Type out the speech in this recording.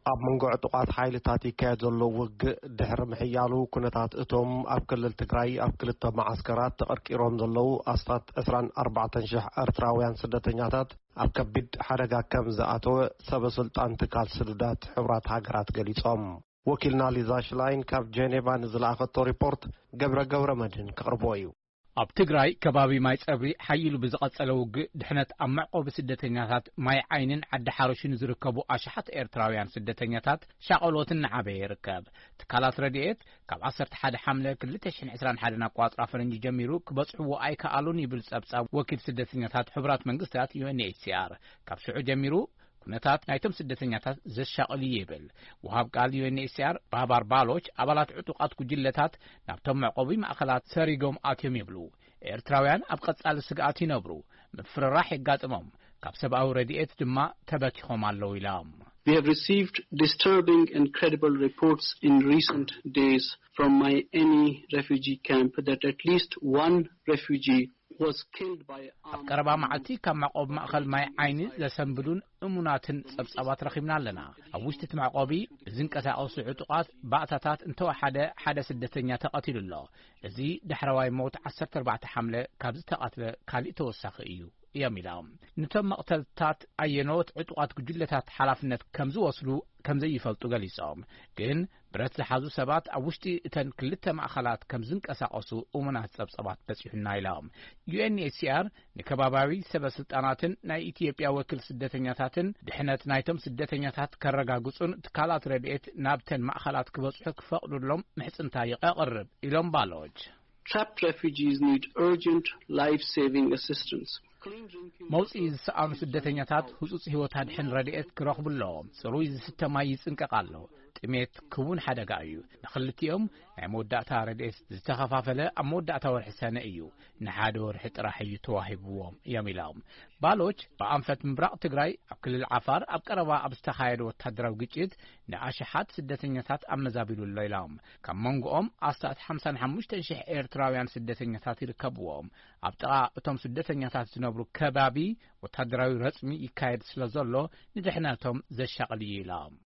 ኣብ መንጎ ዕጡቃት ሓይልታት ይካየድ ዘሎ ውግእ ድሕሪ ምሕያሉ ኩነታት እቶም ኣብ ክልል ትግራይ ኣብ ክልተ ማዓስከራት ተቐርቂሮም ዘለዉ ኣስታት 24,000 ኤርትራውያን ስደተኛታት ኣብ ከቢድ ሓደጋ ከም ዝኣተወ ሰበስልጣን ትካል ስሉዳት ሕብራት ሃገራት ገሊጾም። ወኪልና ሊዛ ሽላይን ካብ ጄኔቫ ንዝለኣኸቶ ሪፖርት ገብረ መድህን ከቕርቦ እዩ። ኣብ ትግራይ ከባቢ ማይ ጸብሪ ሓይሉ ብዝቐጸለ ውግእ ድሕነት ኣብ መዕቆቢ ስደተኛታት ማይ ዓይንን ዓዲ ሓረሽን ዝርከቡ ኣሽሓት ኤርትራውያን ስደተኛታት ሻቐሎትን ንዓበየ ይርከብ። ትካላት ረድኤት ካብ 11 ሓምለ 2021 ኣቋፅራ ፈረንጂ ጀሚሩ ክበጽሕዎ ኣይከኣሉን ይብል ጸብጻብ ወኪል ስደተኛታት ሕብራት መንግስታት UNHCR ካብ ሽዑ ጀሚሩ ኩነታት ናይቶም ስደተኛታት ዘሻቐል ይብል። ወሃብ ቃል UNHCR ባባር ባሎች ኣባላት ዕጡቃት ጉጅለታት ናብቶም መዕቆቢ ማእኸላት ሰሪጎም ኣትዮም ይብሉ። ኤርትራውያን ኣብ ቀጻሊ ስግኣት ይነብሩ፣ ምፍርራሕ የጋጥሞም፣ ካብ ሰብኣዊ ረድኤት ድማ ተበኪኾም ኣለዉ ኢሎም። We have received disturbing and credible reports in recent days from any refugee camp that at least one refugee was killed by ኣብ ቀረባ መዓልቲ ካብ መዕቆቢ ማእኸል ማይ ዓይኒ ዘሰንብዱን እሙናትን ጸብጻባት ረኺብና ኣለና። ኣብ ውሽጢ እቲ መዕቆቢ ዝንቀሳቐሱ ዕጡቃት ባእታታት ሓደ ስደተኛ ተቐቲሉ ኣሎ። እዚ ድሕረዋይ ሞት 14 ሓምለ ካብ ዝተቐትለ ካልእ ተወሳኺ እዩ እዮም ኢሎም። ነቶም መቕተልታት ኣየኖት ዕጡቃት ጉጅለታት ሓላፍነት ከም ዝወስዱ ከም ዘይፈልጡ ገሊጾም፣ ግን ብረት ዝሓዙ ሰባት ኣብ ውሽጢ እተን ክልተ ማእኸላት ከም ዝንቀሳቐሱ እሙናት ጸብጻባት በጺሑና ኢሎም። UNHCR ንከባባዊ ሰበስልጣናትን ናይ ኢትዮጵያ ወኪል ስደተኛታትን ድሕነት ናይቶም ስደተኛታት ከረጋግጹን ትካላት ረድኤት ናብተን ማእኸላት ክበጽሑ ክፈቕዱሎም ምሕጽንታ ይቐርብ ኢሎም ባሎች። Trapped refugees need urgent life-saving assistance. መውጽኢ ዝሰኣኑ ስደተኛታት ህጹጽ ህይወት ኣድሕን ረድኤት ክረኽቡሎም፣ ጽሩይ ዝስተ ማይ ይጽንቀቕ ኣሎ። ጥሜት ክውን ሓደጋ እዩ። ንኽልቲኦም ናይ መወዳእታ ረድኤት ዝተኸፋፈለ ኣብ መወዳእታ ወርሒ ሰነ እዩ። ንሓደ ወርሒ ጥራሕ እዩ ተዋሂብዎም እዮም ኢሎም። ባሎች ብኣንፈት ምብራቕ ትግራይ ኣብ ክልል ዓፋር ኣብ ቀረባ ኣብ ዝተኻየደ ወታደራዊ ግጭት ንኣሽሓት ስደተኛታት ኣመዛቢሉ ኣሎ ኢሎም። ካብ መንጎኦም ኣስታት 55,000 ኤርትራውያን ስደተኛታት ይርከብዎም። ኣብ ጥቓ እቶም ስደተኛታት ዝነብሩ ከባቢ ወታደራዊ ረጽሚ ይካየድ ስለ ዘሎ ንድሕነቶም ዘሻቕል እዩ ኢሎም።